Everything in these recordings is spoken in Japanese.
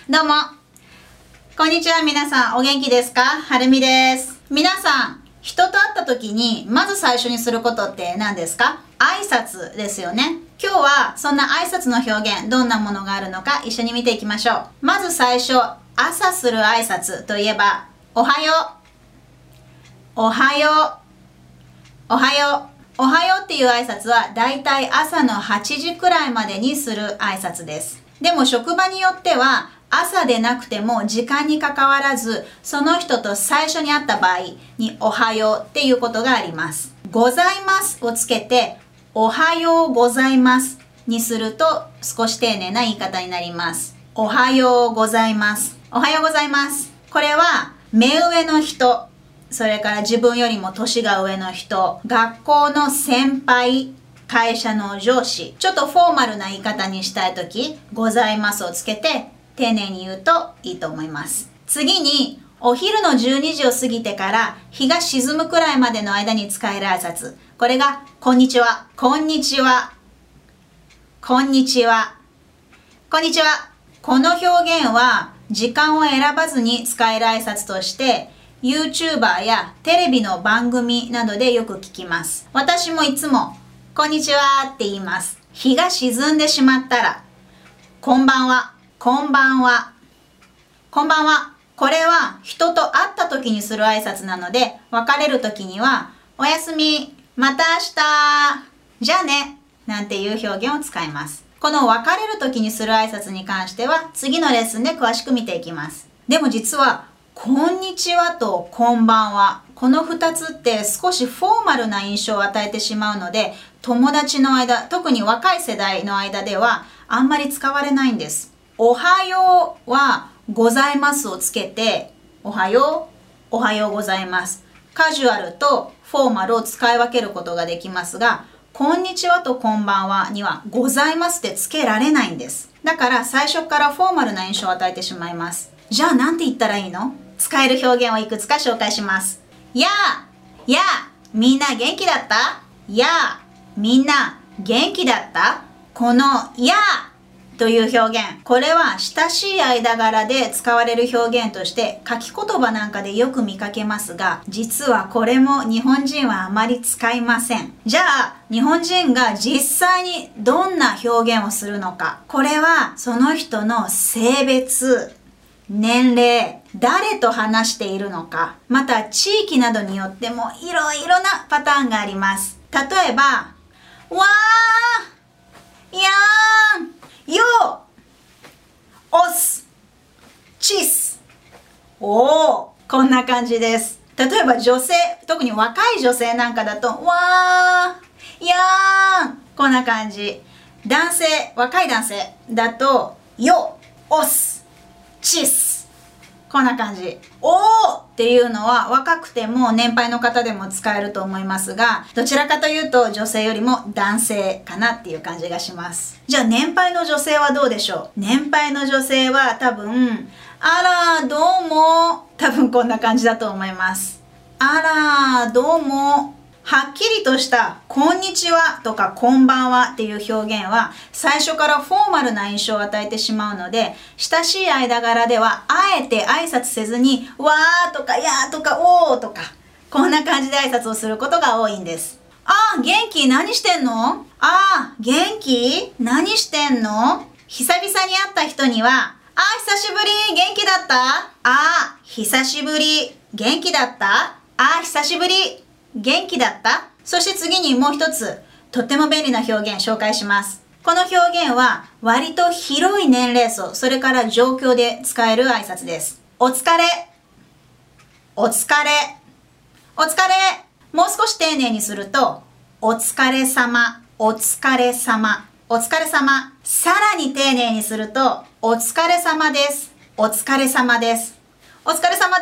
どうも。こんにちは、皆さん。お元気ですか？はるみです。皆さん、人と会った時に、まず最初にすることって何ですか？挨拶ですよね。今日は、そんな挨拶の表現、どんなものがあるのか一緒に見ていきましょう。まず最初、朝する挨拶といえば、おはよう。おはよう。おはよう。おはようっていう挨拶はだいたい朝の8時くらいまでにする挨拶です。でも職場によっては朝でなくても時間にかかわらずその人と最初に会った場合におはようっていうことがあります。ございますをつけておはようございますにすると少し丁寧な言い方になります。おはようございます。おはようございます。これは目上の人、それから自分よりも年が上の人、学校の先輩、会社の上司、ちょっとフォーマルな言い方にしたいとき、ございますをつけて丁寧に言うといいと思います。次に、お昼の12時を過ぎてから日が沈むくらいまでの間に使える挨拶。これが、こんにちは、こんにちは、こんにちは、こんにちは。この表現は、時間を選ばずに使える挨拶として、YouTuber やテレビの番組などでよく聞きます。私もいつも、こんにちはって言います。日が沈んでしまったら、こんばんは、こんばんは、こんばんは。これは人と会った時にする挨拶なので、別れる時には、おやすみ、また明日、じゃあね、なんていう表現を使います。この別れる時にする挨拶に関しては、次のレッスンで詳しく見ていきます。でも実は、こんにちはとこんばんは。この2つって少しフォーマルな印象を与えてしまうので、友達の間、特に若い世代の間ではあんまり使われないんです。おはようはございますをつけて、おはよう、おはようございます。カジュアルとフォーマルを使い分けることができますが、こんにちはとこんばんはにはございますってつけられないんです。だから最初からフォーマルな印象を与えてしまいます。じゃあなんて言ったらいいの？使える表現をいくつか紹介します。やあ、みんな元気だった？やあ、みんな元気だった？このやあという表現、これは親しい間柄で使われる表現として書き言葉なんかでよく見かけますが、実はこれも日本人はあまり使いません。じゃあ、日本人が実際にどんな表現をするのか。これはその人の性別、年齢、誰と話しているのか、また地域などによってもいろいろなパターンがあります。例えば、わー、やーん、よー、おす、ちす、おー、こんな感じです。例えば女性、特に若い女性なんかだと、わー、やーん、こんな感じ。男性、若い男性だと、よ、おす、チス。こんな感じ。おーっていうのは若くても年配の方でも使えると思いますが、どちらかというと女性よりも男性かなっていう感じがします。じゃあ年配の女性はどうでしょう？年配の女性は多分、あら、どうも。多分こんな感じだと思います。あら、どうも。はっきりとしたこんにちはとかこんばんはっていう表現は最初からフォーマルな印象を与えてしまうので、親しい間柄ではあえて挨拶せずにわーとかやーとかおーとかこんな感じで挨拶をすることが多いんです。あー元気？何してんの？あー元気？何してんの？久々に会った人には久しぶり元気だった？久しぶり元気だった？久しぶり元気だった？そして次にもう一つ、とっても便利な表現紹介します。この表現は割と広い年齢層、それから状況で使える挨拶です。お疲れ、お疲れ、お疲れ。もう少し丁寧にすると、お疲れ様、お疲れ様、お疲れ様。さらに丁寧にすると、お疲れ様です、お疲れ様です、お疲れ様です。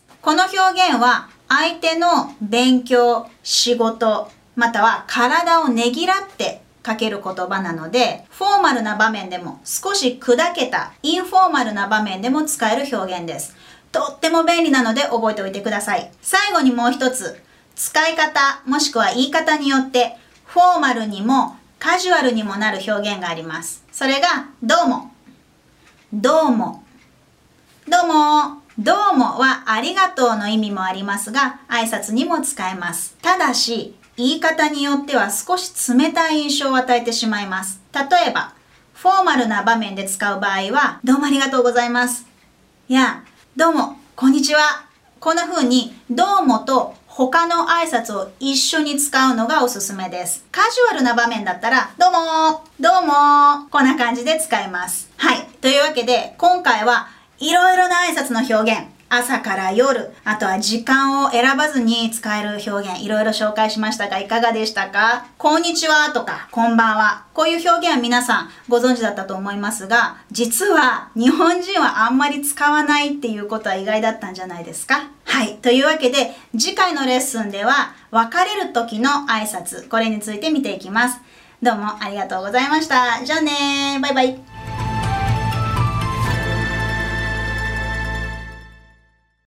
この表現は相手の勉強、仕事、または体をねぎらってかける言葉なので、フォーマルな場面でも少し砕けたインフォーマルな場面でも使える表現です。とっても便利なので覚えておいてください。最後にもう一つ、使い方もしくは言い方によってフォーマルにもカジュアルにもなる表現があります。それがどうも、どうも、 どうも。どうもはありがとうの意味もありますが、挨拶にも使えます。ただし、言い方によっては少し冷たい印象を与えてしまいます。例えば、フォーマルな場面で使う場合は、どうもありがとうございます。いや、どうも、こんにちは。こんな風に、どうもと他の挨拶を一緒に使うのがおすすめです。カジュアルな場面だったら、どうも、どうも、こんな感じで使えます。はい。というわけで、今回はいろいろな挨拶の表現、朝から夜、あとは時間を選ばずに使える表現、いろいろ紹介しましたが、いかがでしたか？こんにちはとか、こんばんは。こういう表現は皆さんご存知だったと思いますが、実は日本人はあんまり使わないっていうことは意外だったんじゃないですか？はい。というわけで、次回のレッスンでは、別れる時の挨拶、これについて見ていきます。どうもありがとうございました。じゃあねー。バイバイ。